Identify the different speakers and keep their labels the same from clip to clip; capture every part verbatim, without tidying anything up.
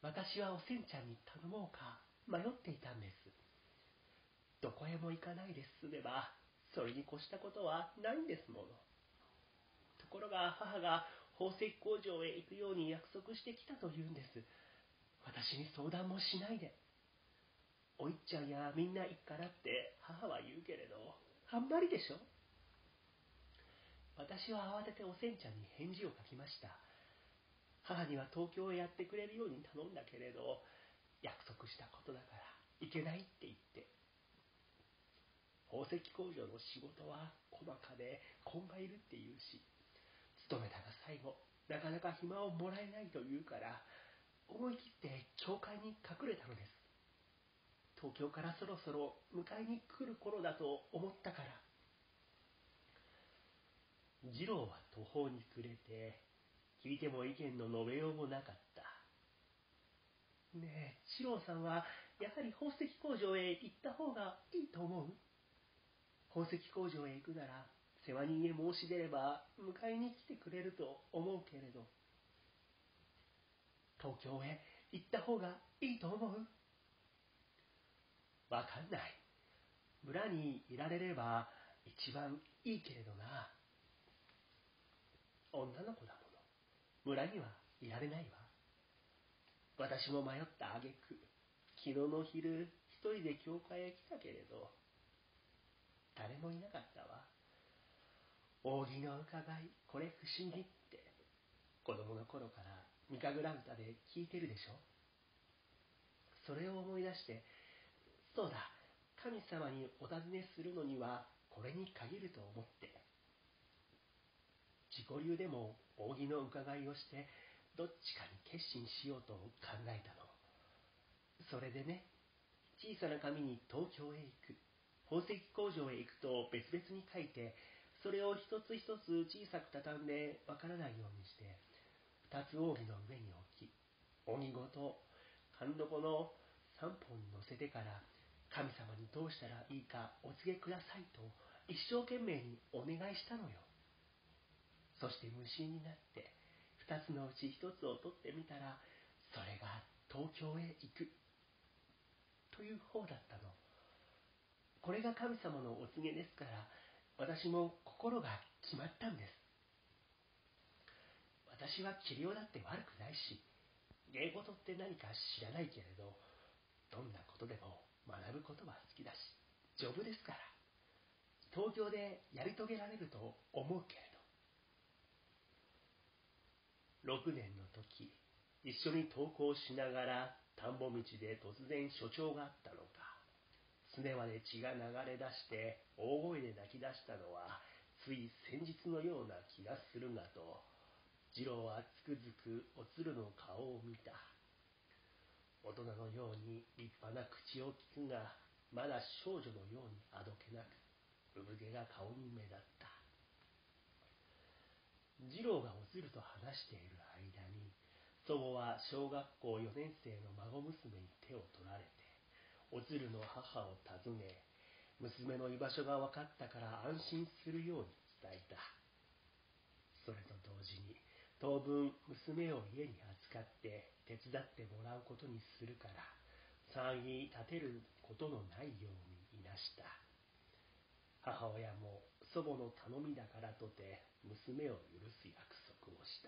Speaker 1: 私はおせんちゃんに頼もうか迷っていたんです。どこへも行かないで済めば、それに越したことはないんですもの。ところが母が宝石工場へ行くように約束してきたと言うんです。私に相談もしないで。おいっちゃんやみんな行くからって母は言うけれど、あんまりでしょ。私は慌てておせんちゃんに返事を書きました。母には東京へやってくれるように頼んだけれど、約束したことだから行けないって言って。宝石工場の仕事は細かで根がいるって言うし、勤めたが最後なかなか暇をもらえないと言うから、思い切って教会に隠れたのです。東京からそろそろ迎えに来る頃だと思ったから。次郎は途方に暮れて、聞いても意見の述べようもなかった。ねえ、次郎さんはやはり宝石工場へ行った方がいいと思う？宝石工場へ行くなら世話人へ申し出れば迎えに来てくれると思うけれど、東京へ行った方がいいと思う？わかんない。村にいられれば一番いいけれどな。女の子だもの。村にはいられないわ。私も迷った挙句、昨日の昼一人で教会へ来たけれど、誰もいなかったわ。扇の伺い、これ不思議って、子供の頃から御神楽歌で聞いてるでしょ。それを思い出して、そうだ、神様にお尋ねするのにはこれに限ると思って、自己流でも扇の伺いをして、どっちかに決心しようと考えたの。それでね、小さな紙に東京へ行く、宝石工場へ行くと別々に書いて、それを一つ一つ小さく畳んでわからないようにして、二つ扇の上に置き、扇ごと勘床の三本に乗せてから、神様にどうしたらいいかお告げくださいと一生懸命にお願いしたのよ。そして無心になって二つのうち一つを取ってみたら、それが東京へ行くという方だったの。これが神様のお告げですから、私も心が決まったんです。私は器量だって悪くないし、芸事って何か知らないけれど、どんなことでも学ぶことは好きだし、丈夫ですから、東京でやり遂げられると思うけれど。ろくねんの時、一緒に登校しながら田んぼ道で突然所長があったのか、すねまで血が流れ出して大声で泣き出したのはつい先日のような気がするがと、次郎はつくづくおつるの顔を見た。大人のように立派な口をきくが、まだ少女のようにあどけなく、産毛が顔に目立った。次郎がおつると話している間に、祖母は小学校よねん生の孫娘に手を取られて、おつるの母を訪ね、娘の居場所が分かったから安心するように伝えた。それと同時に、当分娘を家に預かって手伝ってもらうことにするから、騒ぎ立てることのないようにいなした。母親も祖母の頼みだからとて娘を許す約束をした。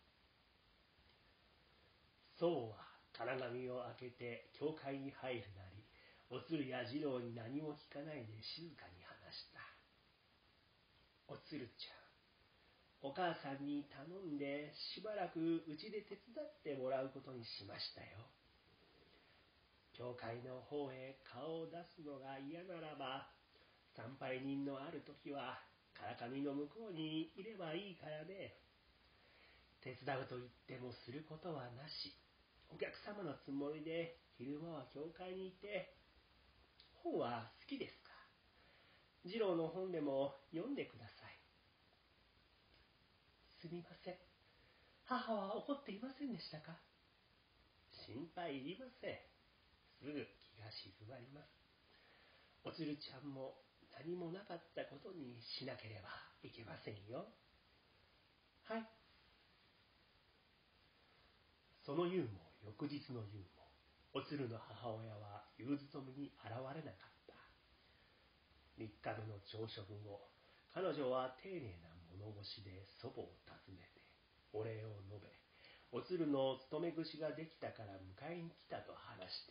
Speaker 1: 祖母は金紙を開けて教会に入るなり、おつるや次郎に何も聞かないで静かに話した。おつるちゃん、お母さんに頼んでしばらくうちで手伝ってもらうことにしましたよ。教会の方へ顔を出すのが嫌ならば、参拝人のある時はからかみの向こうにいればいいからね。手伝うと言ってもすることはなし。お客様のつもりで昼間は教会にいて、本は好きですか？次郎の本でも読んでください。すみません。母は怒っていませんでしたか？心配いりません。すぐ気が静まります。おつるちゃんも何もなかったことにしなければいけませんよ。はい。そのユーモア翌日の夕も、おつるの母親は夕勤めに現れなかった。三日目の朝食後、彼女は丁寧な物腰で祖母を訪ねて、お礼を述べ、おつるの勤め口ができたから迎えに来たと話した。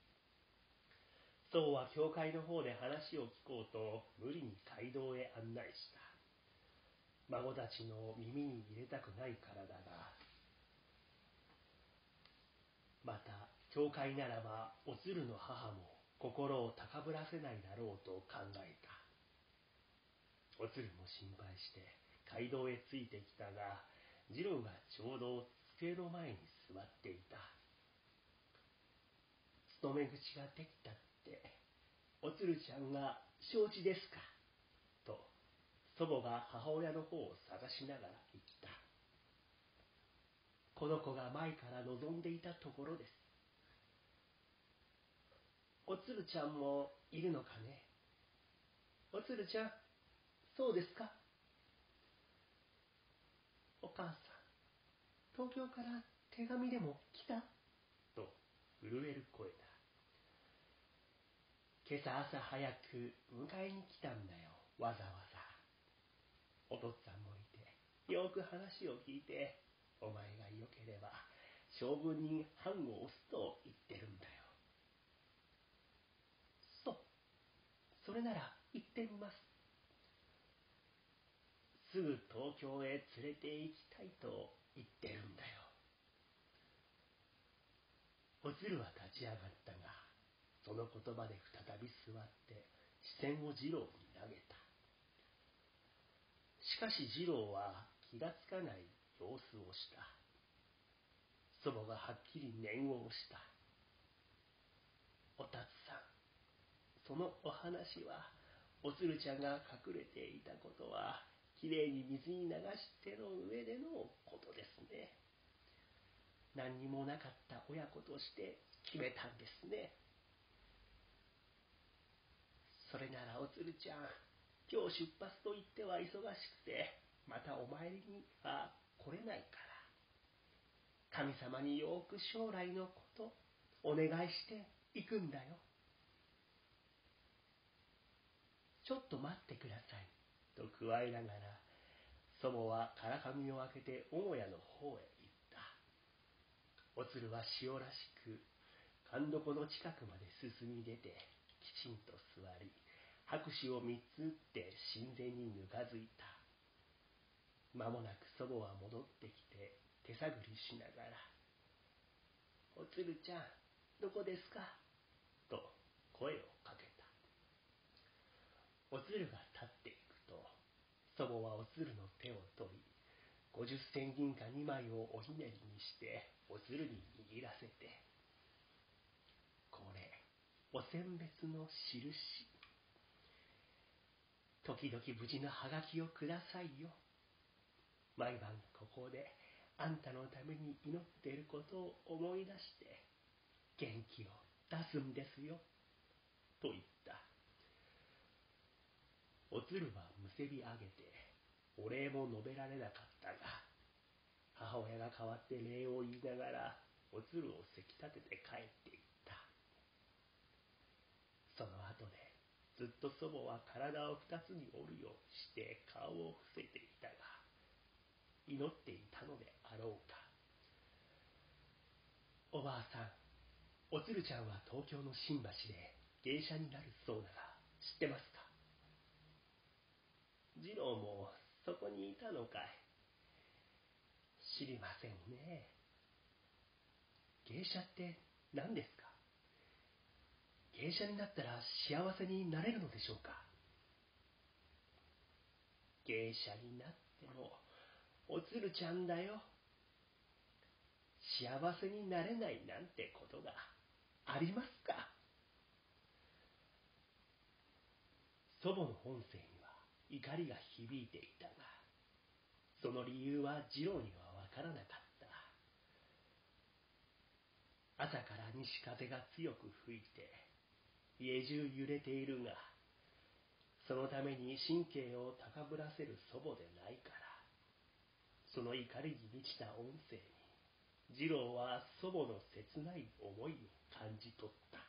Speaker 1: 祖母は教会の方で話を聞こうと無理に街道へ案内した。孫たちの耳に入れたくないからだが、また教会ならばおつるの母も心を高ぶらせないだろうと考えた。おつるも心配して街道へついてきたが、次郎がちょうど机の前に座っていた。勤め口ができたって、おつるちゃんが承知ですかと、祖母が母親の方を探しながら言った。この子が前から望んでいたところです。おつるちゃんもいるのかね。おつるちゃん、そうですか。お母さん、東京から手紙でも来たと震える声だ。今朝朝早く迎えに来たんだよ、わざわざ。お父っつぁんもいて、よく話を聞いて、お前がよければ将軍に判を押すと言ってるんだよ。そう、それなら行ってみます。すぐ東京へ連れて行きたいと言ってるんだよ。おつるは立ち上がったが、その言葉で再び座って視線を次郎に投げた。しかし次郎は気がつかない様子をした。祖母がはっきり念を押した。おたつさん、そのお話は、おつるちゃんが隠れていたことはきれいに水に流しての上でのことですね。何にもなかった親子として決めたんですね。それならおつるちゃん、今日出発と言っては忙しくて、またお参りには来れないから、神様によく将来のことお願いしていくんだよ。ちょっと待ってくださいと加えながら、祖母はからかみを開けて母屋の方へ行った。おつるは塩らしく神床の近くまで進み出て、きちんと座り、拍手を三つ打って神前にぬかづいた。間もなく祖母は戻ってきて手探りしながら、おつるちゃん、どこですかと声をかけた。おつるが立っていくと、祖母はおつるの手を取り、五十銭銀貨二枚をおひねりにしておつるに握らせて、これお選別の印。時々無事のハガキをくださいよ。毎晩ここであんたのために祈っていることを思い出して元気を出すんですよ、と言った。おつるはむせび上げてお礼も述べられなかったが、母親が代わって礼を言いながらおつるをせき立てて帰っていった。その後でずっと祖母は体を二つに折るようにして顔を伏せていたが、祈っていたのであろうか。おばあさん、おつるちゃんは東京の新橋で芸者になるそうだが知ってますか。次郎もそこにいたのかい。知りませんね。芸者って何ですか。芸者になったら幸せになれるのでしょうか。芸者になってもおつるちゃんだよ。幸せになれないなんてことがありますか。祖母の音声には怒りが響いていたが、その理由は次郎にはわからなかった。朝から西風が強く吹いて家中揺れているが、そのために神経を高ぶらせる祖母でないから、その怒りに満ちた音声に次郎は祖母の切ない思いを感じ取った。